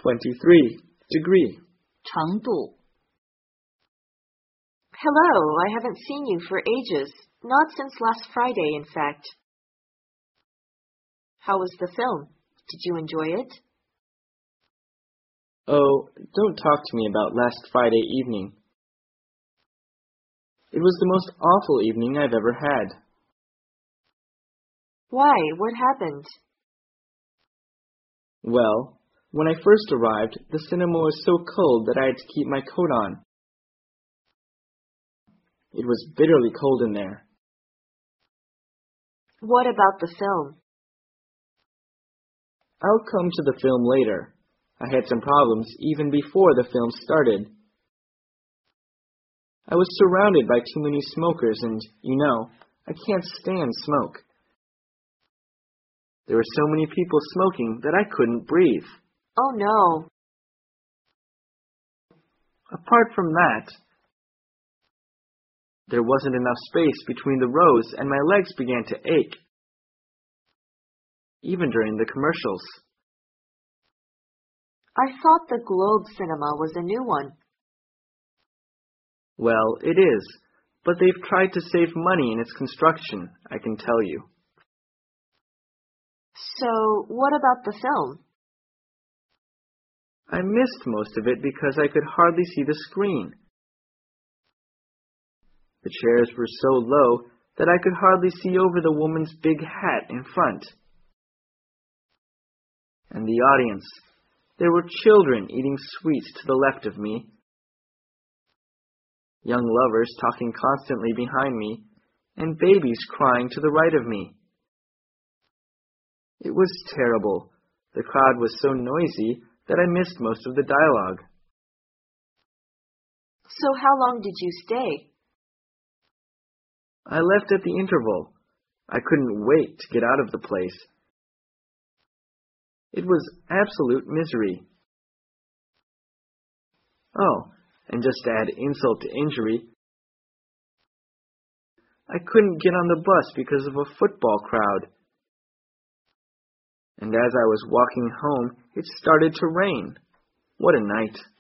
23. Degree. 长度 Hello, I haven't seen you for ages. Not since last Friday, in fact. How was the film? Did you enjoy it? Oh, don't talk to me about last Friday evening. It was the most awful evening I've ever had. Why? What happened? Well, when I first arrived, the cinema was so cold that I had to keep my coat on. It was bitterly cold in there. What about the film? I'll come to the film later. I had some problems even before the film started. I was surrounded by too many smokers and, I can't stand smoke. There were so many people smoking that I couldn't breathe. Oh no. Apart from that, there wasn't enough space between the rows and my legs began to ache, even during the commercials. I thought the Globe Cinema was a new one. Well, it is, but they've tried to save money in its construction, I can tell you. So, what about the film? I missed most of it because I could hardly see the screen. The chairs were so low that I could hardly see over the woman's big hat in front. And the audience. There were children eating sweets to the left of me, young lovers talking constantly behind me, and babies crying to the right of me. It was terrible. The crowd was so noisy that I missed most of the dialogue. So how long did you stay? I left at the interval. I couldn't wait to get out of the place. It was absolute misery. Oh, and just to add insult to injury, I couldn't get on the bus because of a football crowd. And as I was walking home, it started to rain. What a night.